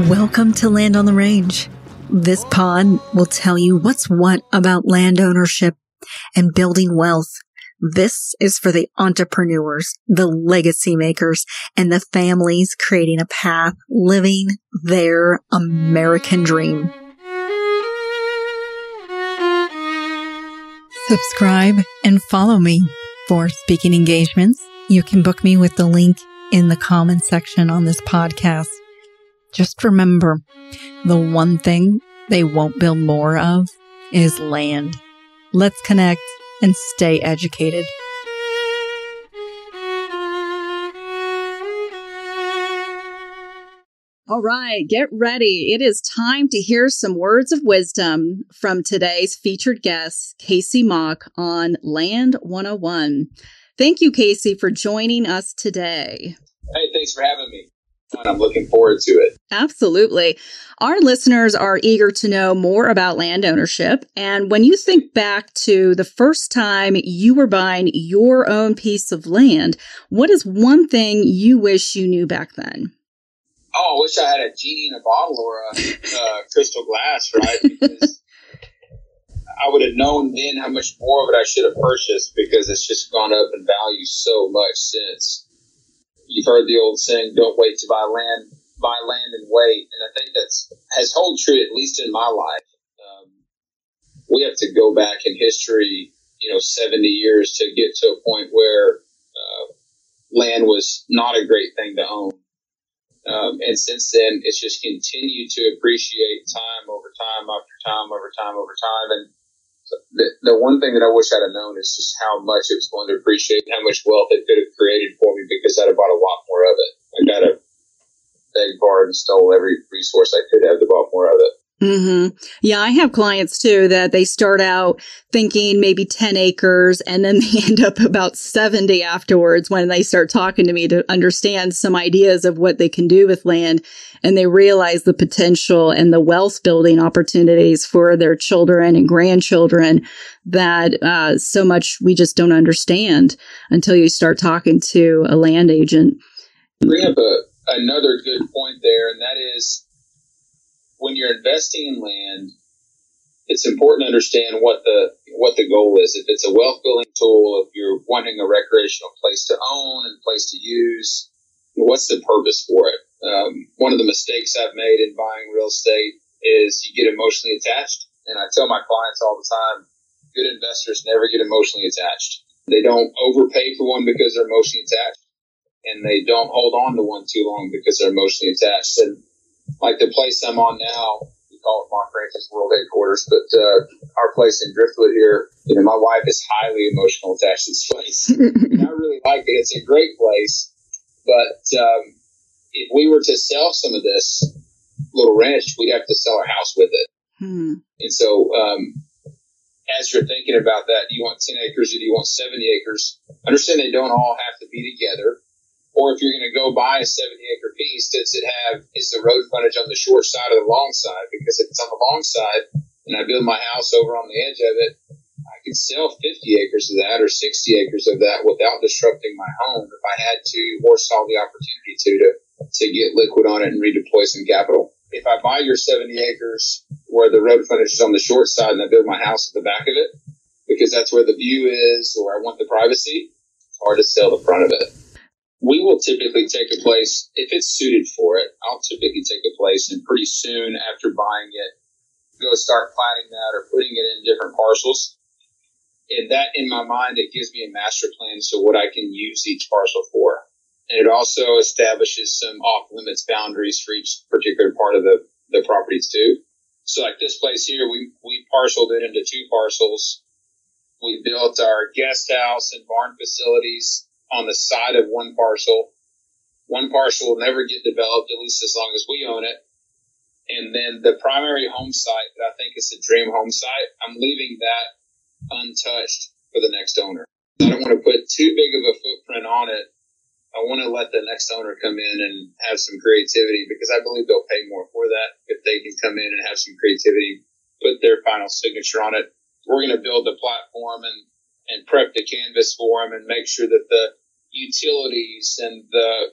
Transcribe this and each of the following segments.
Welcome to Land on the Range. This pod will tell you what's what about land ownership and building wealth. This is for the entrepreneurs, the legacy makers, and the families creating a path living their American dream. Subscribe and follow me for speaking engagements. You can book me with the link in the comment section on this podcast. Just remember, the one thing they won't build more of is land. Let's connect and stay educated. All right, get ready. It is time to hear some words of wisdom from today's featured guest, Casey Mock, on Land 101. Thank you, Casey, for joining us today. Hey, thanks for having me. I'm looking forward to it. Absolutely. Our listeners are eager to know more about land ownership. And when you think back to the first time you were buying your own piece of land, what is one thing you wish you knew back then? Oh, I wish I had a genie in a bottle or a crystal glass, right? Because I would have known then how much more of it I should have purchased, because it's just gone up in value so much since. You've heard the old saying, don't wait to buy land and wait. And I think has held true, at least in my life. We have to go back in history, 70 years to get to a point where land was not a great thing to own. And since then, it's just continued to appreciate time over time after time over time over time. And the one thing that I wish I'd have known is just how much it was going to appreciate, how much wealth it could have created for me, because I'd have bought a lot more of it. I got to beg, borrow, and stole every resource I could have to buy more of it. Mm-hmm. Yeah, I have clients too that they start out thinking maybe 10 acres and then they end up about 70 afterwards when they start talking to me to understand some ideas of what they can do with land. And they realize the potential and the wealth building opportunities for their children and grandchildren that so much we just don't understand until you start talking to a land agent. Bring up another good point there, and that is, when you're investing in land, it's important to understand what the goal is. If it's a wealth building tool, if you're wanting a recreational place to own and place to use, what's the purpose for it? One of the mistakes I've made in buying real estate is you get emotionally attached. And I tell my clients all the time, good investors never get emotionally attached. They don't overpay for one because they're emotionally attached, and they don't hold on to one too long because they're emotionally attached. And like the place I'm on now, we call it Mock Ranch's World Headquarters, but our place in Driftwood here, my wife is highly emotional attached to this place. And I really like it. It's a great place. But if we were to sell some of this little ranch, we'd have to sell our house with it. And so as you're thinking about that, do you want 10 acres or do you want 70 acres? Understand they don't all have to be together. Or if you're going to go buy a 70-acre piece, is the road frontage on the short side or the long side? Because if it's on the long side and I build my house over on the edge of it, I could sell 50 acres of that or 60 acres of that without disrupting my home if I had to, or saw the opportunity to get liquid on it and redeploy some capital. If I buy your 70 acres where the road frontage is on the short side and I build my house at the back of it, because that's where the view is, or I want the privacy, it's hard to sell the front of it. We will typically take a place, if it's suited for it, I'll typically take a place and pretty soon after buying it, go start planning that or putting it in different parcels. And that, in my mind, it gives me a master plan, so what I can use each parcel for. And it also establishes some off-limits boundaries for each particular part of the properties too. So like this place here, we parceled it into two parcels. We built our guest house and barn facilities on the side of one parcel. One parcel will never get developed, at least as long as we own it. And then the primary home site that I think is a dream home site, I'm leaving that untouched for the next owner. I don't want to put too big of a footprint on it. I want to let the next owner come in and have some creativity, because I believe they'll pay more for that if they can come in and have some creativity, put their final signature on it. We're going to build the platform and prep the canvas for them and make sure that the utilities and the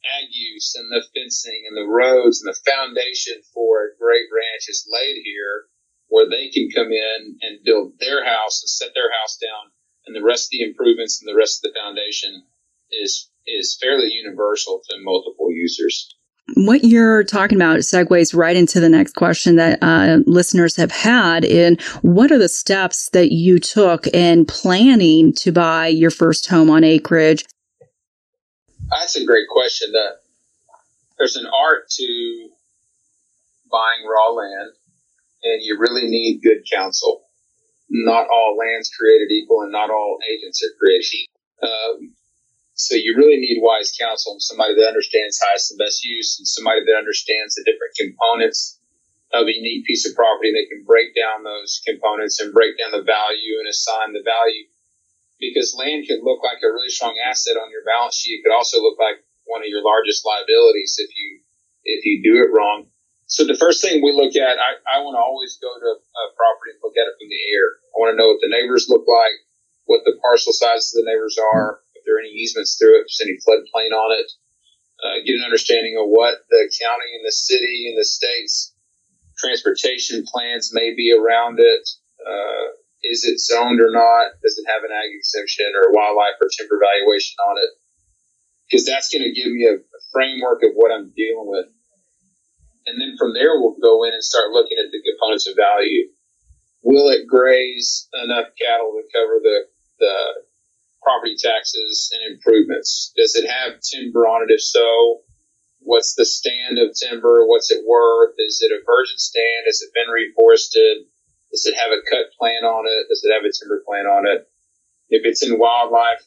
ag use and the fencing and the roads and the foundation for a great ranch is laid here, where they can come in and build their house and set their house down, and the rest of the improvements and the rest of the foundation is fairly universal to multiple users. What you're talking about segues right into the next question that listeners have had. In what are the steps that you took in planning to buy your first home on acreage? That's a great question. There's an art to buying raw land, and you really need good counsel. Not all land's created equal, and not all agents are created equal. So you really need wise counsel, and somebody that understands highest and best use, and somebody that understands the different components of a unique piece of property. They can break down those components and break down the value and assign the value. Because land can look like a really strong asset on your balance sheet. It could also look like one of your largest liabilities if you do it wrong. So the first thing we look at, I want to always go to a property and look at it from the air. I want to know what the neighbors look like, what the parcel sizes of the neighbors are, if there are any easements through it, if there's any floodplain on it. Get an understanding of what the county and the city and the state's transportation plans may be around it. Is it zoned or not? Does it have an ag exemption or wildlife or timber valuation on it? Because that's going to give me a framework of what I'm dealing with. And then from there, we'll go in and start looking at the components of value. Will it graze enough cattle to cover the property taxes and improvements? Does it have timber on it? If so, what's the stand of timber? What's it worth? Is it a virgin stand? Has it been reforested? Does it have a cut plan on it? Does it have a timber plan on it? If it's in wildlife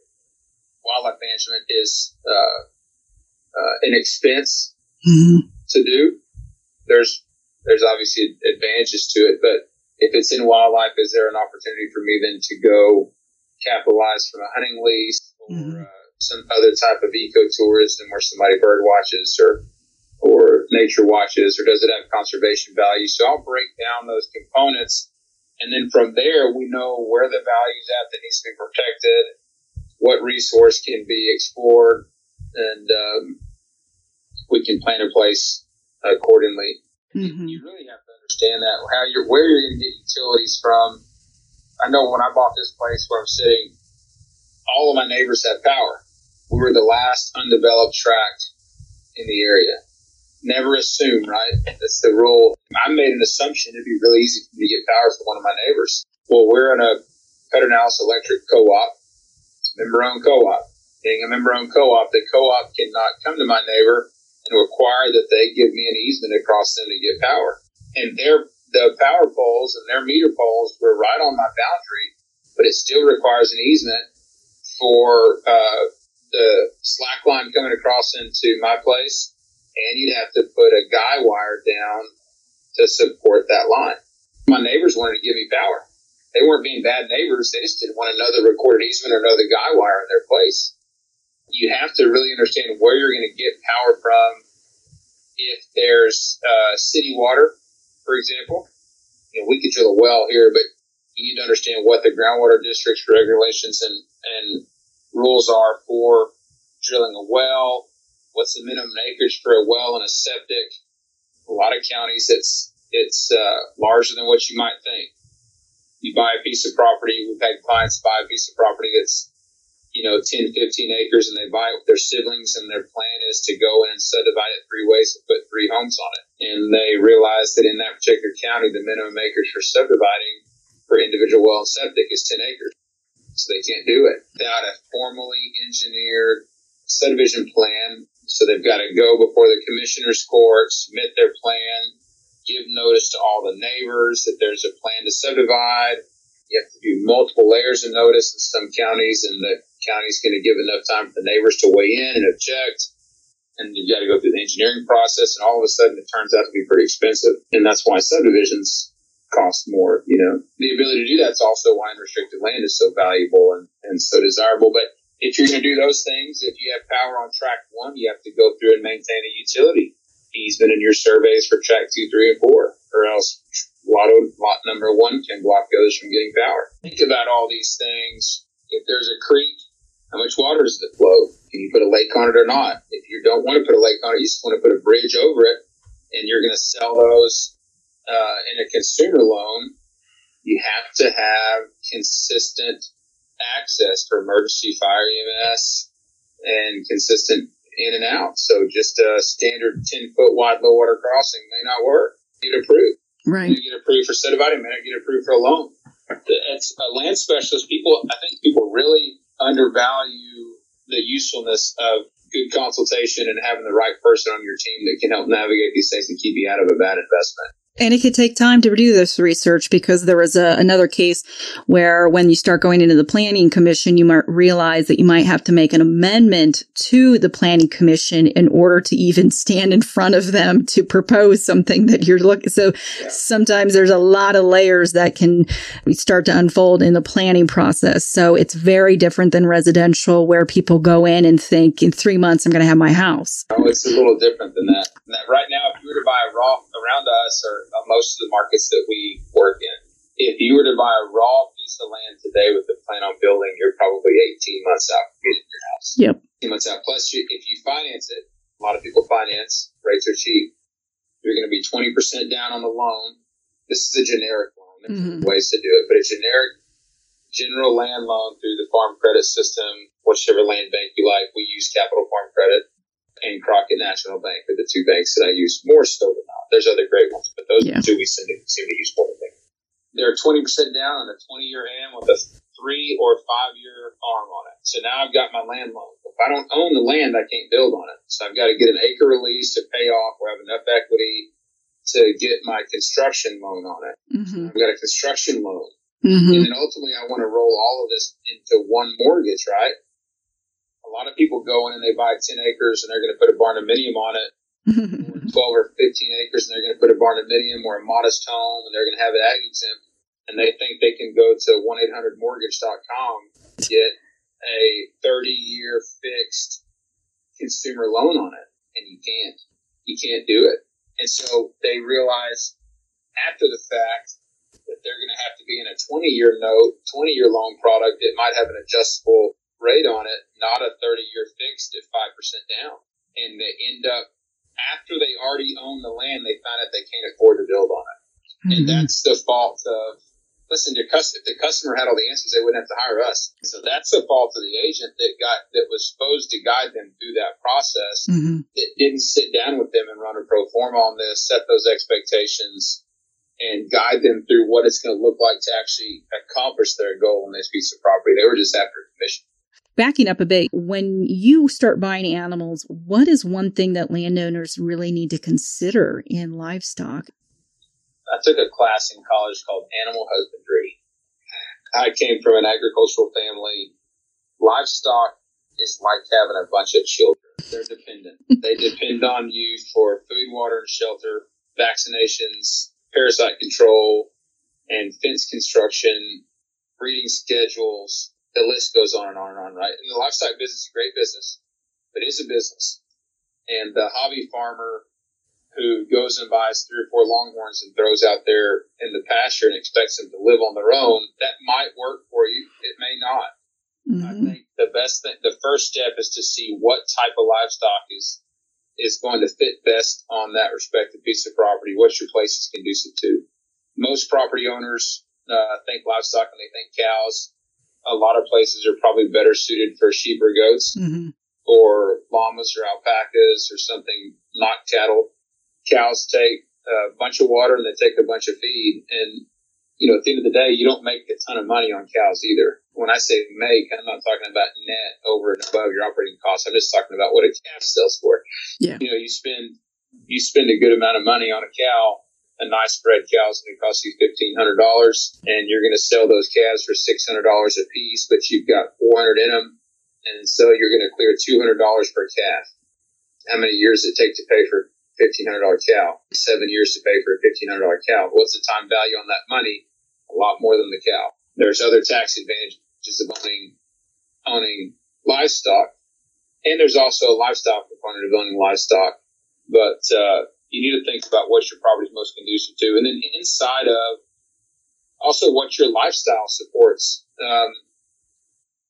management is an expense to do. There's obviously advantages to it, but if it's in wildlife, is there an opportunity for me then to go capitalize from a hunting lease or some other type of ecotourism where somebody bird watches or nature watches, or does it have conservation value? So I'll break down those components, and then from there we know where the value's at that needs to be protected, what resource can be explored, and we can plan in place accordingly. You really have to understand that where you're going to get utilities from. I know when I bought this place where I'm sitting, all of my neighbors had power. We were the last undeveloped tract in the area. Never assume, right? That's the rule. I made an assumption it'd be really easy for me to get power for one of my neighbors. Well, we're in a Pedernales Electric co-op, member-owned co-op. Being a member-owned co-op, the co-op cannot come to my neighbor and require that they give me an easement across them to get power. And the power poles and their meter poles were right on my boundary, but it still requires an easement for the slack line coming across into my place, and you'd have to put a guy wire down to support that line. My neighbors wanted to give me power. They weren't being bad neighbors. They just didn't want another recorded easement or another guy wire in their place. You have to really understand where you're going to get power from. If there's city water, for example, we could drill a well here, but you need to understand what the groundwater district's regulations and rules are for drilling a well. What's the minimum acreage for a well and a septic? A lot of counties, it's larger than what you might think. You buy a piece of property. We've had clients buy a piece of property that's 10, 15 acres, and they buy it with their siblings, and their plan is to go in and subdivide it 3 ways and put 3 homes on it. And they realize that in that particular county, the minimum acres for subdividing for individual well and septic is 10 acres. So they can't do it without a formally engineered subdivision plan. So they've got to go before the commissioner's court, submit their plan, give notice to all the neighbors that there's a plan to subdivide. You have to do multiple layers of notice in some counties, and the county's going to give enough time for the neighbors to weigh in and object. And you've got to go through the engineering process, and all of a sudden it turns out to be pretty expensive. And that's why subdivisions cost more. The ability to do that's also why unrestricted land is so valuable and so desirable. But if you're going to do those things, if you have power on tract 1, you have to go through and maintain a utility easement in your surveys for tract 2, 3, and 4, or else lot number 1 can block others from getting power. Think about all these things. If there's a creek, how much water does it flow? Can you put a lake on it or not? If you're don't want to put a lake on it. You just want to put a bridge over it, and you're going to sell those in a consumer loan. You have to have consistent access for emergency fire EMS and consistent in and out. So just a standard 10-foot wide low water crossing may not work. Get approved. Right. You get approved for subdividing, may not get approved for a loan. It's a land specialist. I think people really undervalue the usefulness of good consultation and having the right person on your team that can help navigate these things and keep you out of a bad investment. And it could take time to do this research, because there was another case where when you start going into the planning commission, you might realize that you might have to make an amendment to the planning commission in order to even stand in front of them to propose something that you're looking. So sometimes there's a lot of layers that can start to unfold in the planning process. So it's very different than residential, where people go in and think in 3 months, I'm going to have my house. Oh, it's a little different than that. Right now, if you were to buy a raw around us or most of the markets that we work in, if you were to buy a raw piece of land today with the plan on building, you're probably 18 months out from getting your house. Yep. 18 months out. Plus, if you finance it, a lot of people finance, rates are cheap. You're going to be 20% down on the loan. This is a generic loan. There's ways to do it, but a generic general land loan through the Farm Credit System, whichever land bank you like. We use Capital Farm Credit and Crockett National Bank are the two banks that I use more so than not. There's other great ones, but those are the two we seem to use more than anything. They're 20% down on a 20-year AM with a 3 or 5 year arm on it. So now I've got my land loan. If I don't own the land, I can't build on it. So I've got to get an acre release to pay off or have enough equity to get my construction loan on it. Mm-hmm. I've got a construction loan. Mm-hmm. And then ultimately I want to roll all of this into one mortgage, right? A lot of people go in and they buy 10 acres and they're going to put a barndominium on it, or 12 or 15 acres and they're going to put a barndominium or a modest home and they're going to have it ag exempt, and they think they can go to 1-800mortgage.com to get a 30-year fixed consumer loan on it, and you can't. You can't do it. And so they realize after the fact that they're going to have to be in a 20-year note, 20-year loan product that might have an adjustable rate on it, not a 30-year fixed at 5% down. And they end up, after they already own the land, they find out they can't afford to build on it. Mm-hmm. And that's the fault of, listen, if the customer had all the answers, they wouldn't have to hire us. So that's the fault of the agent that was supposed to guide them through that process, that didn't sit down with them and run a pro forma on this, set those expectations, and guide them through what it's going to look like to actually accomplish their goal on this piece of property. They were just after a commission. Backing up a bit, when you start buying animals, what is one thing that landowners really need to consider in livestock? I took a class in college called animal husbandry. I came from an agricultural family. Livestock is like having a bunch of children. They're dependent. They depend on you for food, water, and shelter, vaccinations, parasite control, and fence construction, breeding schedules. The list goes on and on and on, right? And the livestock business is a great business, but it is a business. And the hobby farmer who goes and buys 3 or 4 longhorns and throws out there in the pasture and expects them to live on their own, that might work for you. It may not. I think the best thing, the first step is to see what type of livestock is going to fit best on that respective piece of property. What's your place is conducive to? Most property owners think livestock and they think cows. A lot of places are probably better suited for sheep or goats, or llamas or alpacas or something, not cattle. Cows take a bunch of water and they take a bunch of feed. And, at the end of the day, you don't make a ton of money on cows either. When I say make, I'm not talking about net over and above your operating costs. I'm just talking about what a calf sells for. Yeah. You spend a good amount of money on a cow. A nice bred cow is going to cost you $1,500, and you're going to sell those calves for $600 a piece, but you've got 400 in them, and so you're going to clear $200 per calf. How many years does it take to pay for a $1,500 cow? 7 years to pay for a $1,500 cow. What's the time value on that money? A lot more than the cow. There's other tax advantages of owning livestock, and there's also a lifestyle component of owning livestock, but you need to think about what your property is most conducive to. And then inside of also what your lifestyle supports.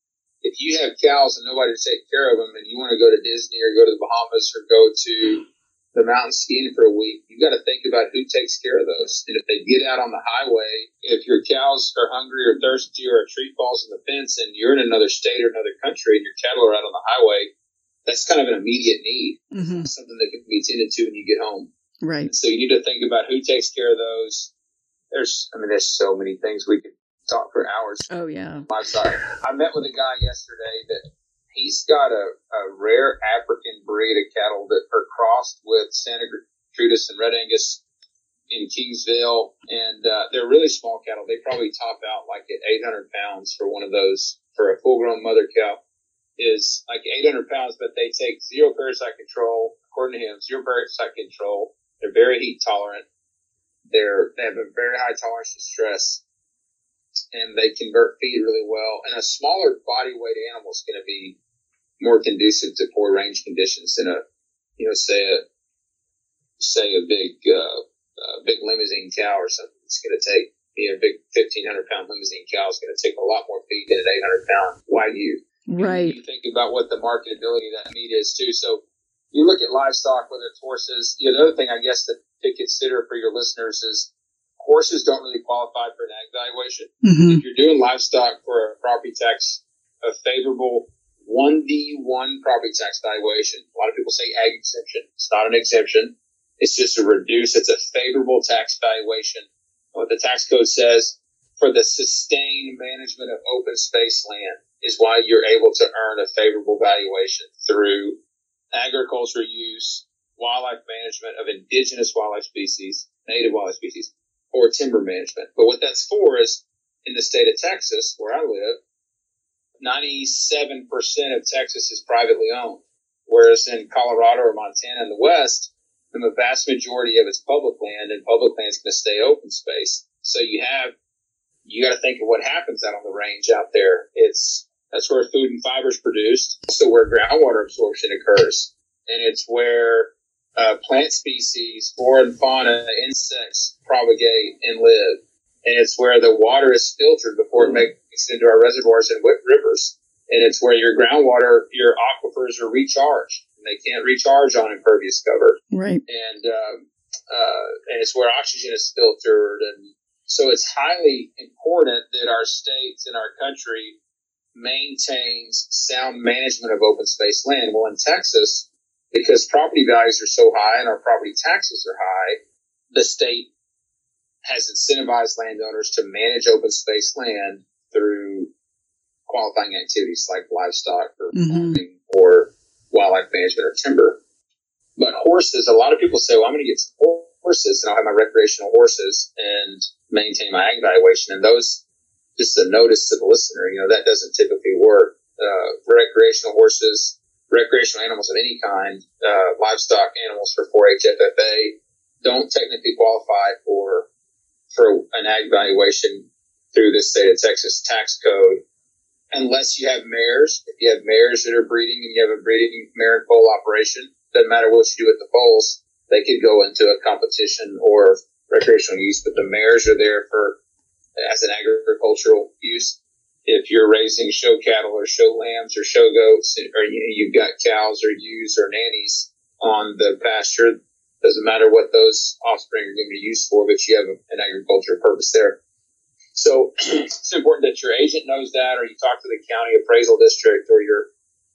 if you have cows and nobody to take care of them, and you want to go to Disney or go to the Bahamas or go to the mountain skiing for a week, you got to think about who takes care of those. And if they get out on the highway, if your cows are hungry or thirsty or a tree falls on the fence and you're in another state or another country and your cattle are out on the highway, that's kind of an immediate need, something that can be tended to when you get home. Right. So you need to think about who takes care of those. There's so many things we could talk for hours. Oh, yeah. Livestock. I met with a guy yesterday that he's got a rare African breed of cattle that are crossed with Santa Gertrudis and Red Angus in Kingsville. And they're really small cattle. They probably top out like at 800 pounds for one of those. For a full-grown mother cow is like 800 pounds, but they take zero parasite control. According to him, zero parasite control. They're very heat tolerant. They have a very high tolerance to stress, and they convert feed really well. And a smaller body weight animal is going to be more conducive to poor range conditions than say a big limousine cow or something. It's going to take a big 1,500 pound limousine cow is going to take a lot more feed than an 800 pound Wagyu. Right. You think about what the marketability of that meat is too. So you look at livestock, whether it's horses. The other thing I guess to consider for your listeners is horses don't really qualify for an ag valuation. If you're doing livestock for a property tax, a favorable 1D1 property tax valuation. A lot of people say ag exemption. It's not an exemption. It's just it's a favorable tax valuation. What the tax code says for the sustained management of open space land is why you're able to earn a favorable valuation through agriculture use, wildlife management of indigenous wildlife species, native wildlife species, or timber management. But what that's for is in the state of Texas, where I live, 97% of Texas is privately owned, whereas in Colorado or Montana in the West, the vast majority of it's public land, and public land is going to stay open space. So you got to think of what happens out on the range out there. That's where food and fiber is produced, also where groundwater absorption occurs, and it's where plant species, flora and fauna, insects propagate and live, and it's where the water is filtered before it makes it into our reservoirs and rivers, and it's where your groundwater, your aquifers are recharged. They can't recharge on impervious cover, right? And it's where oxygen is filtered, and so it's highly important that our states and our country maintains sound management of open space land. Well, in Texas, because property values are so high and our property taxes are high, the state has incentivized landowners to manage open space land through qualifying activities like livestock or farming or wildlife management or timber. But horses, a lot of people say, well, I'm going to get some horses and I'll have my recreational horses and maintain my ag valuation. And those, just a notice to the listener, that doesn't typically work. Recreational horses, recreational animals of any kind, livestock animals for 4-H FFA don't technically qualify for an ag valuation through the state of Texas tax code. Unless you have mares. If you have mares that are breeding and you have a breeding mare and foal operation, doesn't matter what you do with the foals, they could go into a competition or recreational use, but the mares are there as an agricultural use. If you're raising show cattle or show lambs or show goats, or you've got cows or ewes or nannies on the pasture, doesn't matter what those offspring are going to be used for, but you have an agricultural purpose there. So it's important that your agent knows that, or you talk to the county appraisal district or your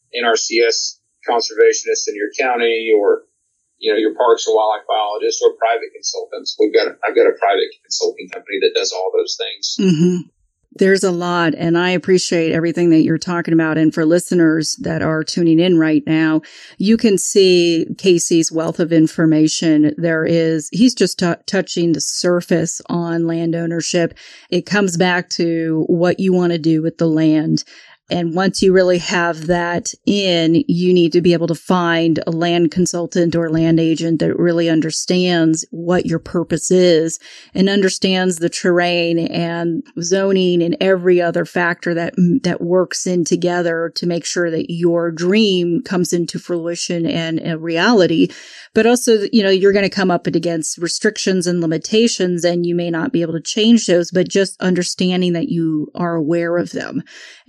NRCS conservationist in your county, or your parks and wildlife biologist or private consultants. I've got a private consulting company that does all those things. There's a lot, and I appreciate everything that you're talking about. And for listeners that are tuning in right now, you can see Casey's wealth of information. He's just touching the surface on land ownership. It comes back to what you want to do with the land. And once you really have that you need to be able to find a land consultant or land agent that really understands what your purpose is and understands the terrain and zoning and every other factor that works in together to make sure that your dream comes into fruition and a reality. But also, you're going to come up against restrictions and limitations, and you may not be able to change those, but just understanding that you are aware of them. Casey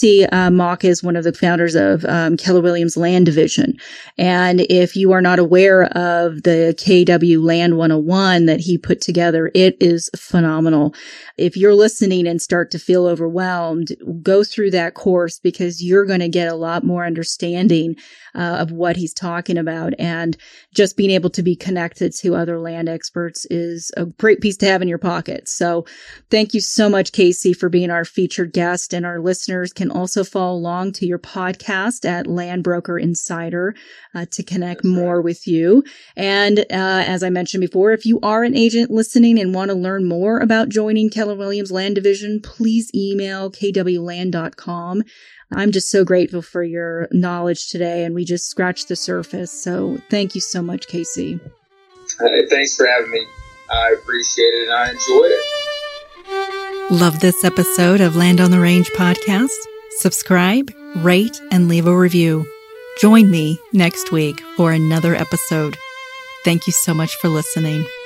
Casey Mock is one of the founders of Keller Williams Land Division. And if you are not aware of the KW Land 101 that he put together, it is phenomenal. If you're listening and start to feel overwhelmed, go through that course because you're going to get a lot more understanding of what he's talking about. And just being able to be connected to other land experts is a great piece to have in your pocket. So thank you so much, Casey, for being our featured guest. And our listeners can also follow along to your podcast at Land Broker Insider to connect more with you. And as I mentioned before, if you are an agent listening and want to learn more about joining Keller Williams Land Division, please email kwland.com. I'm just so grateful for your knowledge today, and we just scratched the surface. So thank you so much, Casey. Thanks for having me. I appreciate it, and I enjoyed it. Love this episode of Land on the Range podcast? Subscribe, rate, and leave a review. Join me next week for another episode. Thank you so much for listening.